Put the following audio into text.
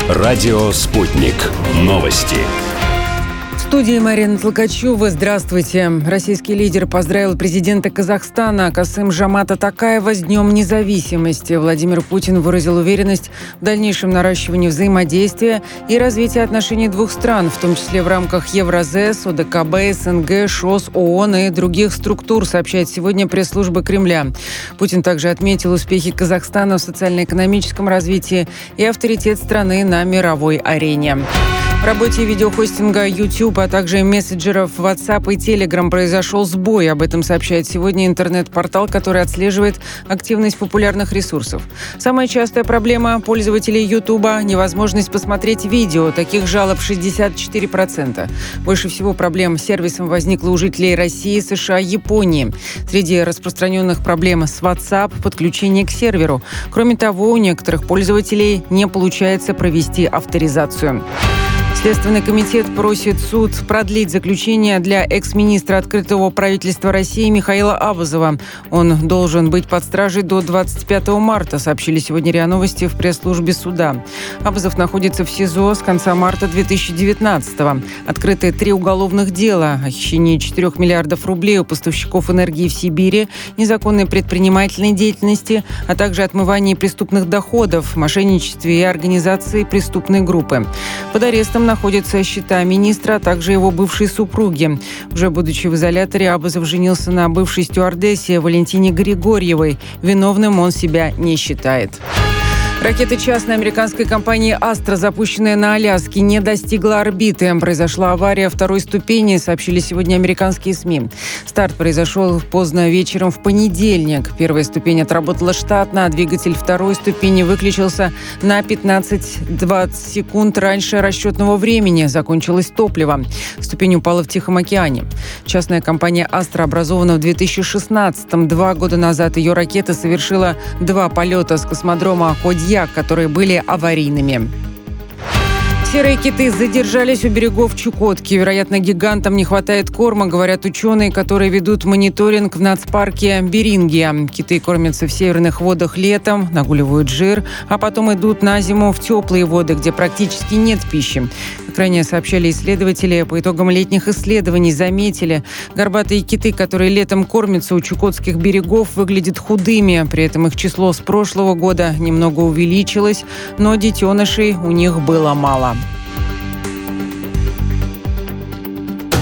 Радио «Спутник». Новости. В студии Марина Толкачева. Здравствуйте. Российский лидер поздравил президента Казахстана Касым-Жомарта Токаева с Днем независимости. Владимир Путин выразил уверенность в дальнейшем наращивании взаимодействия и развитии отношений двух стран, в том числе в рамках Евразес, ОДКБ, СНГ, ШОС, ООН и других структур, сообщает сегодня пресс-служба Кремля. Путин также отметил успехи Казахстана в социально-экономическом развитии и авторитет страны на мировой арене. В работе видеохостинга YouTube, а также мессенджеров WhatsApp и Telegram произошел сбой. Об этом сообщает сегодня интернет-портал, который отслеживает активность популярных ресурсов. Самая частая проблема пользователей YouTube – невозможность посмотреть видео. Таких жалоб 64%. Больше всего проблем с сервисом возникло у жителей России, США, Японии. Среди распространенных проблем с WhatsApp – подключение к серверу. Кроме того, у некоторых пользователей не получается провести авторизацию. Следственный комитет просит суд продлить заключение для экс-министра открытого правительства России Михаила Абазова. Он должен быть под стражей до 25 марта, сообщили сегодня РИА Новости в пресс-службе суда. Абазов находится в СИЗО с конца марта 2019-го. Открыты 3 уголовных дела: о хищении 4 миллиардов рублей у поставщиков энергии в Сибири, незаконной предпринимательной деятельности, а также отмывании преступных доходов, мошенничестве и организации преступной группы. Под арестом находятся счета министра, а также его бывшей супруги. Уже будучи в изоляторе, Абазов женился на бывшей стюардессе Валентине Григорьевой. Виновным он себя не считает. Ракета частной американской компании «Астра», запущенная на Аляске, не достигла орбиты. Произошла авария второй ступени, сообщили сегодня американские СМИ. Старт произошел поздно вечером в понедельник. Первая ступень отработала штатно, а двигатель второй ступени выключился на 15-20 секунд раньше расчетного времени. Закончилось топливо. Ступень упала в Тихом океане. Частная компания «Астра» образована в 2016-м. 2 года назад ее ракета совершила 2 полета с космодрома Кодьяк, которые были аварийными. Серые киты задержались у берегов Чукотки. Вероятно, гигантам не хватает корма, говорят ученые, которые ведут мониторинг в нацпарке Берингия. Киты кормятся в северных водах летом, нагуливают жир, а потом идут на зиму в теплые воды, где практически нет пищи. Как ранее сообщали исследователи, по итогам летних исследований заметили, горбатые киты, которые летом кормятся у чукотских берегов, выглядят худыми. При этом их число с прошлого года немного увеличилось, но детенышей у них было мало.